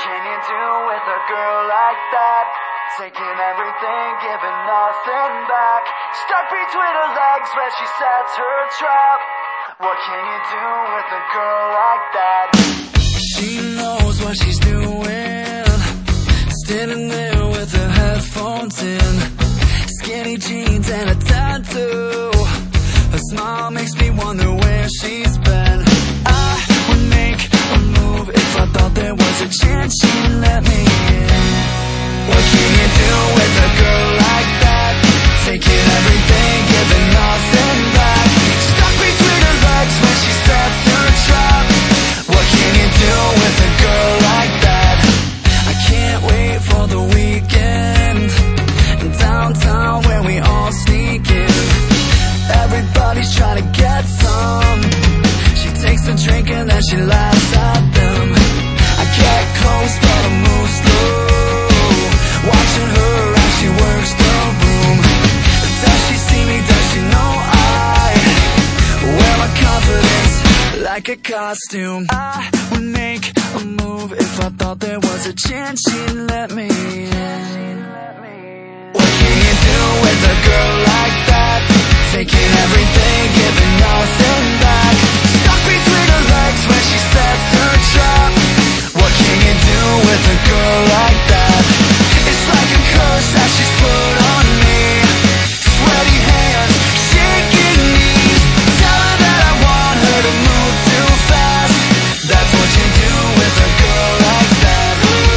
can you do with a girl like that? Taking everything, giving nothing back. Stuck between her legs when she sets her trap. What can you do with a girl like that? She knows what she's doing, standing there with her headphones in, skinny jeans and a tattoo. Her smile makes me wonder where she's been. I would make a move if I thought there was a chance she'd let me in. What can you do with a girl like that? Taking everything, giving nothing back. Stuck between her legs when she sets her trap. What can you do with a girl like that? I can't wait for the weekend in downtown where we all sneak in. Everybody's trying to get some. She takes a drink and then she laughs at them. I get close but I move slow, watching her as she works the room. Does she see me? Does she know I wear my confidence like a costume? I would make a move if I thought there was a chance she'd let me in. What can you do with a girl like that? Taking everything, giving nothing back. Stuck between her legs when she sets her trap. What can you do with a girl like that? It's like a curse that she's put on me. Sweaty hands, shaking knees. Tell her that I want her to move too fast. That's what you do with a girl like that.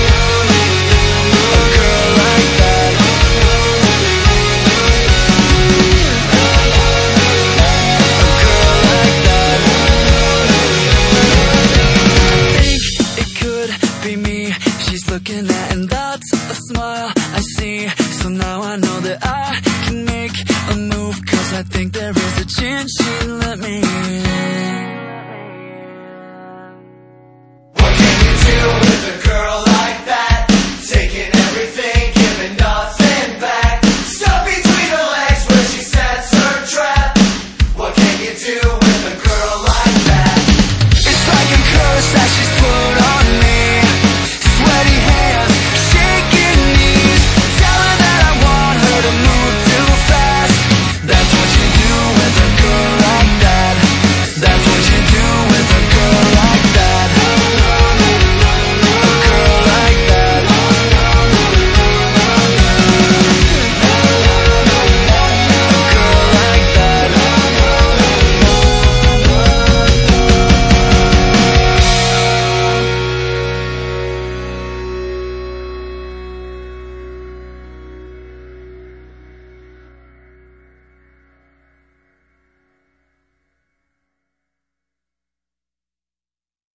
A girl like that. A girl like that. I think it could be me. She's looking